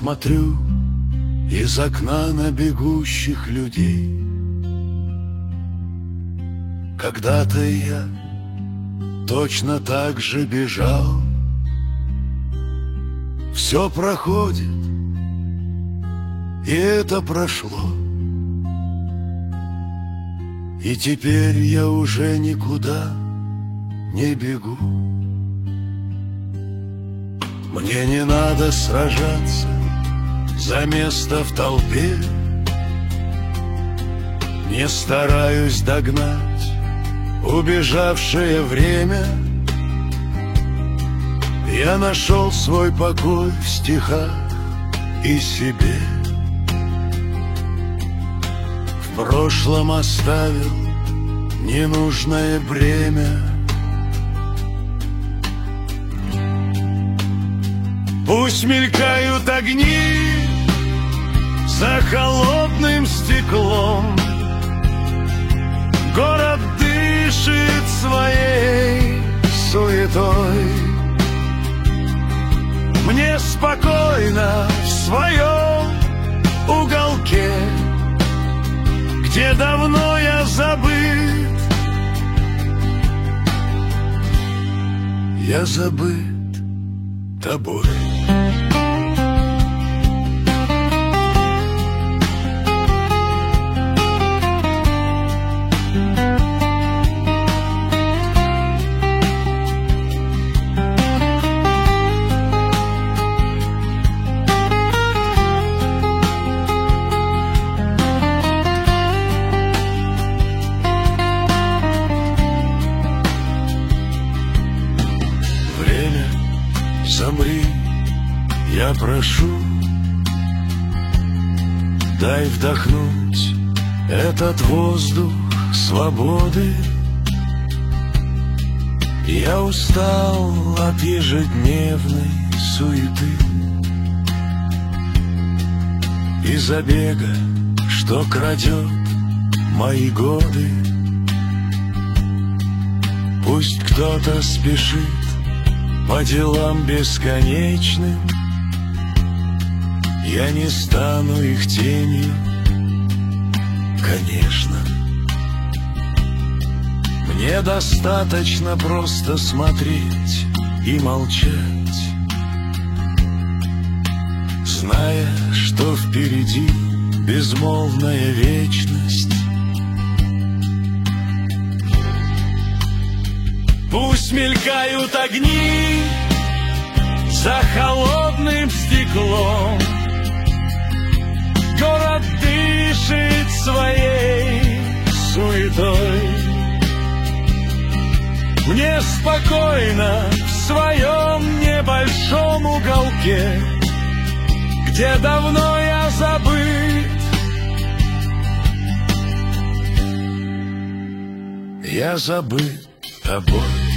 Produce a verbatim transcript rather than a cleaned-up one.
смотрю из окна на бегущих людей. Когда-то я точно так же бежал. Все проходит, и это прошло. И теперь я уже никуда не бегу. Мне не надо сражаться за место в толпе. Не стараюсь догнать убежавшее время. Я нашел свой покой в стихах и себе. В прошлом оставил ненужное бремя. Пусть мелькают огни за холодным стеклом. Город дышит своей суетой. Мне спокойно в своем уголке, где давно я забыт. Я забыт тобой. Замри, я прошу, дай вдохнуть этот воздух свободы. Я устал от ежедневной суеты и забега, что крадет мои годы. Пусть кто-то спешит по делам бесконечным, я не стану их тенью, конечно. Мне достаточно просто смотреть и молчать, зная, что впереди безмолвная вечность. Пусть мелькают огни за холодным стеклом. Город дышит своей суетой. Мне спокойно в своем небольшом уголке, где давно я забыт. Я забыт тобой.